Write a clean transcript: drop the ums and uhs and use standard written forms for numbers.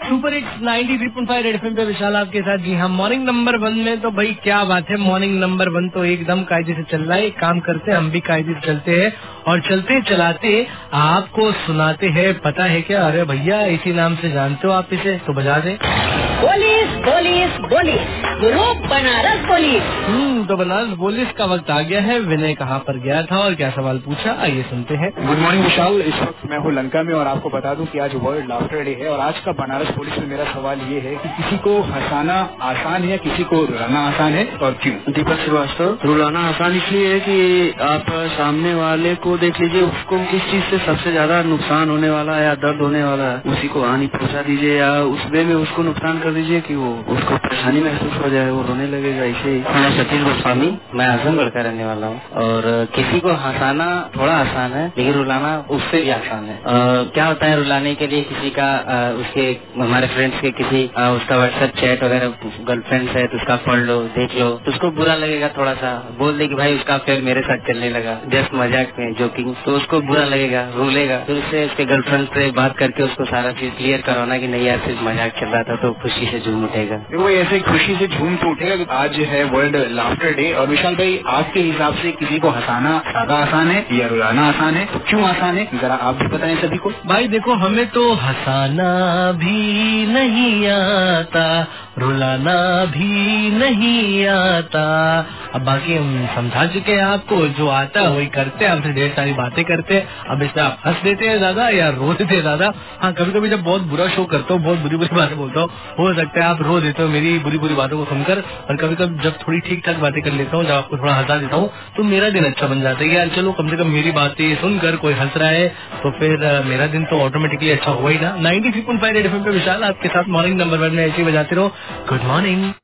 Super hits 93.5 red FM पे विशाल आपके साथ। जी हाँ, मॉर्निंग नंबर 1 में तो भाई क्या बात है, मॉर्निंग नंबर 1 तो एकदम कायदे से चल रहा है। एक काम करते हैं, हम भी कायदे से चलते हैं और चलते चलाते आपको सुनाते हैं। पता है क्या? अरे भैया, इसी नाम से जानते हो आप इसे, तो बजा दे। Police police police, group Banaras police. तो बनारस पुलिस का वक्त आ गया है। विनय कहाँ पर गया था और क्या सवाल पूछा, आइए सुनते हैं। गुड मॉर्निंग विशाल, इस वक्त मैं हूँ लंका में और आपको बता दूं कि आज वर्ल्ड लाफ्टर डे है। और आज का बनारस पुलिस में मेरा सवाल ये है कि किसी को हंसाना आसान है या किसी को रुलाना आसान है, और क्यों? दीपक श्रीवास्तव, रुलाना आसान इसलिए है कि आप सामने वाले को देख लीजिए, उसको किस चीज से सबसे ज्यादा नुकसान होने वाला है या दर्द होने वाला है, उसी को हानि पहुंचा दीजिए या उस वे में उसको नुकसान कर दीजिए कि वो उसको परेशानी महसूस हो जाए, वो रोने लगेगा। इसे मैं सतीश गोस्वामी, मैं आजमगढ़ का रहने वाला हूँ। और किसी को हंसाना थोड़ा आसान है, लेकिन रुलाना उससे भी आसान है। क्या होता है, रुलाने के लिए किसी का उसके हमारे फ्रेंड्स के किसी उसका व्हाट्सएप चैट वगैरह गर्लफ्रेंड है तो उसका पढ़ लो, देख लो, तो उसको बुरा लगेगा। थोड़ा सा बोल दे कि भाई उसका फिर मेरे साथ चलने लगा, जस्ट मजाक में, जोकिंग, तो उसको बुरा लगेगा, रोलेगा। फिर उससे उसके गर्लफ्रेंड से बात करके उसको सारा चीज क्लियर करवाना कि नहीं यार सिर्फ मजाक चल रहा था, तो खुशी से झूम उठेगा। वो ऐसे खुशी से झूम तो उठेगा। आज है वर्ल्ड लाफ्टर डे, और विशाल भाई, आपके हिसाब से किसी को हंसाना ज्यादा आसान है या रुलाना आसान है, तो क्यों आसान है, जरा आप भी बताएं सभी को। भाई देखो, हमें तो हंसाना भी नहीं आता, रुलाना भी नहीं आता। अब बाकी हम समझा चुके हैं आपको, जो आता है वही करते हैं, हमसे ढेर सारी बातें करते हैं। अब इसमें आप हंस देते हैं ज्यादा या रो देते हैं ज्यादा। हाँ, कभी कभी जब बहुत बुरा शो करता हूँ, बहुत बुरी बुरी बातें बोलता हूँ, हो सकता है आप रो देते हो मेरी बुरी बुरी बातों को सुनकर। और कभी कभी जब थोड़ी ठीक ठाक बातें कर लेता हूँ, जब आपको थोड़ा हंसा देता हूँ, तो मेरा दिन अच्छा बन जाता है। यार चलो, कम से कम मेरी बातें सुनकर कोई हंस रहा है तो फिर मेरा दिन तो ऑटोमेटिकली अच्छा हुआ ही ना। 93.5 रेड एफएम पे विशाल आपके साथ मॉर्निंग नंबर 1 में ऐसे ही बजाते रहो। Good morning.